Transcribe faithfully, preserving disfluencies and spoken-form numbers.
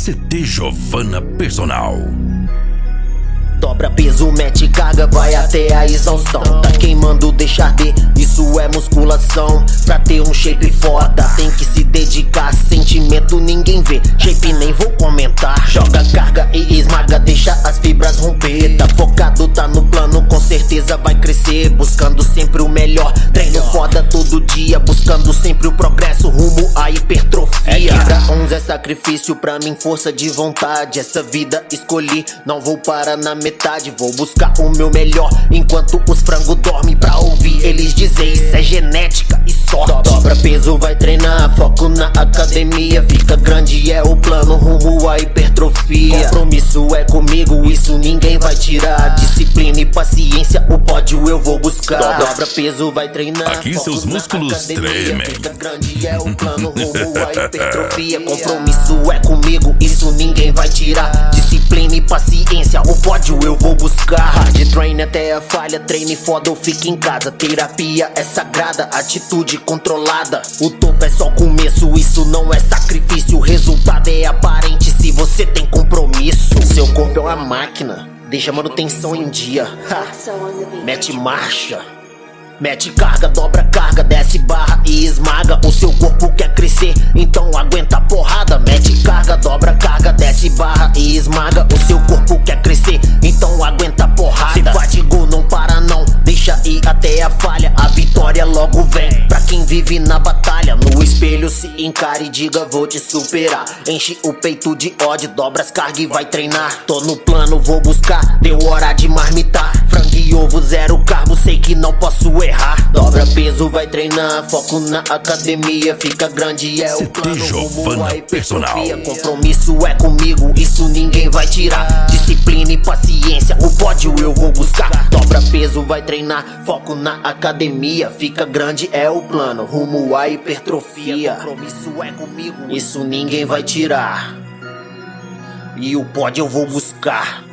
C T Giovana Personal. Dobra peso, mete carga, vai até a exaustão. Tá queimando, deixa arder, isso é musculação. Pra ter um shape foda, tem que se dedicar. Sentimento ninguém vê, shape nem vou comentar. Joga carga e esmaga, deixa as fibras romper. Tá focado, tá no plano, com certeza vai crescer. Buscando sempre o melhor, treino foda todo dia. Buscando sempre o progresso, rumo à hipertrofia. É cada uns é sacrifício, pra mim força de vontade. Essa vida escolhi, não vou parar na metade. Vou buscar o meu melhor, enquanto os frangos dormem. Pra ouvir eles dizer, isso é genética e sorte. Dobra peso, vai treinar, foco na academia. Fica grande, é o plano, rumo à hipertrofia. Compromisso é comigo, isso ninguém vai tirar. Disciplina e paciência, o pódio eu vou buscar. Dobra peso, vai treinar, aqui foco seus músculos tremem. Fica grande, é o plano, rumo à hipertrofia. Compromisso é comigo, isso ninguém vai tirar. Disciplina e paciência, o pódio eu vou buscar. Hard train até a falha, treine foda ou fique em casa. Terapia é sagrada, atitude controlada. O topo é só começo, isso não é sacrifício. O resultado é aparente se você tem compromisso. Seu corpo é uma máquina, deixa a manutenção em dia. Ha. Mete marcha, mete carga, dobra carga, desce barra e esmaga. O seu corpo quer crescer, então aguenta a porrada. Mete carga, dobra carga, desce barra e esmaga. O seu corpo quer crescer, então aguenta a porrada. Se fatigou, não para não, deixa ir até a falha. A vitória logo vem, pra quem vive na batalha. No espelho se encare e diga vou te superar. Enche o peito de ódio, dobra as cargas e vai treinar. Tô no plano, vou buscar, deu hora de marmitar. Frango e ovo, zero carbo, sei que não posso errar. Dobra peso, vai treinar, foco na academia. Fica grande, é o plano, rumo à hipertrofia. Compromisso é comigo, isso ninguém vai tirar. Disciplina e paciência, o pódio eu vou buscar. Dobra peso, vai treinar, foco na academia. Fica grande, é o plano, rumo à hipertrofia. Compromisso é comigo, isso ninguém vai tirar. E o pódio eu vou buscar.